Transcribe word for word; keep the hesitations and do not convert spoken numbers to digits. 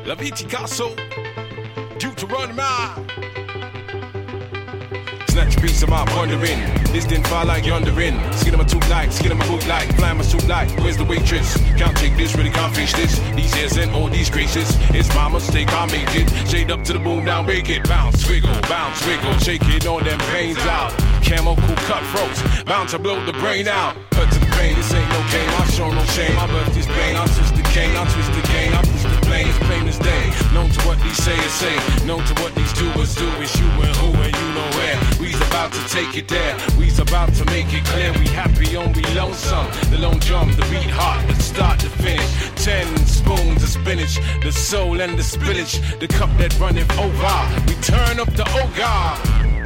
La Viticasso, due to run my. Snatch a piece of my wondering. This didn't fall like yondering. Skin of my tooth like, skin of my boot like, flying my suit like. Where's the waitress? Can't take this, really can't face this. These hairs and all these graces. It's my mistake, I made it. Shade up to the moon, now make it. Bounce, wiggle, bounce, wiggle. Shake it on them pains out. Camo cool cutthroats. Bound to blow the brain out. Cut to the brain, this ain't no game. I show no shame. My birthday's pain. I twist the cane, I twist the cane. I twist the plane, it's plain as day. Known to what these sayers say. Known to what these doers do. It's you and who and you know where. We's about to take it there. We's about to make it clear. We happy on we lonesome. The lone drum, the beat hot, the start to finish. Ten spoons of spinach, the soul and the spillage. The cup that runneth over. We turn up the ogre.